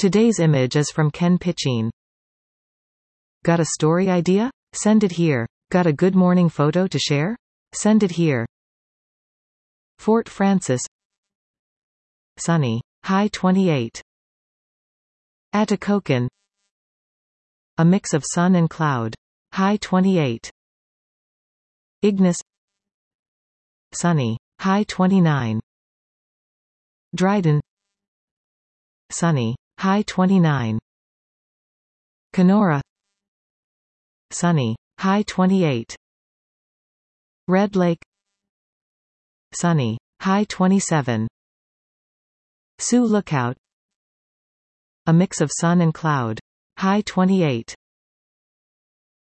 Today's image is from Ken Pitchine. Got a story idea? Send it here. Got a good morning photo to share? Send it here. Fort Frances. Sunny. High 28. Atikokan. A mix of sun and cloud. High 28. Ignis. Sunny. High 29. Dryden. Sunny. High 29. Kenora. Sunny. High 28. Red Lake. Sunny. High 27. Sioux Lookout. A mix of sun and cloud. High 28.